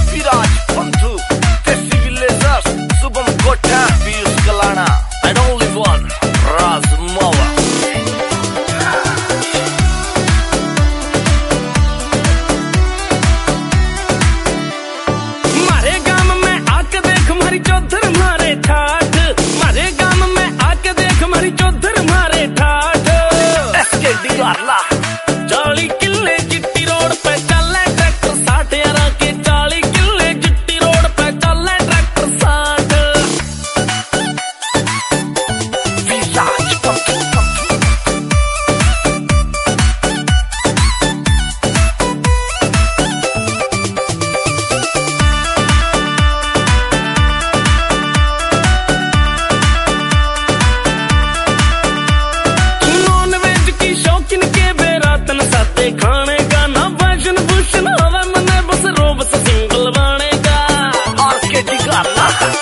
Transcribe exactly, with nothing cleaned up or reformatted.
विराज पंथू, देसी villagers, Shubham Kotha, Piyush Kalana, and only one Raj Mawa. मारे गांव में आके देख मारी चौधर मारे ठाठ, मारे गांव में आके देख मारी चौधर मारे ठाठ। एसके डी वाला चाली किले चिट्टी रोड पे चले ट्रैक्टर साठ, यारा के चाली किले चिट्टी रोड पे चले ट्रैक्टर साठ। विराज पंथू पंथू। नॉन वेज की शौकीन के बेरातन साथे खाने का ना वैशन भूषण हवा मने बस रोब से सिंगल बाने का। आर के डी गाला